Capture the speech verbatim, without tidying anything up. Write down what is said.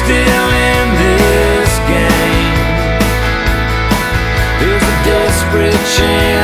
still in this game. There's a desperate chance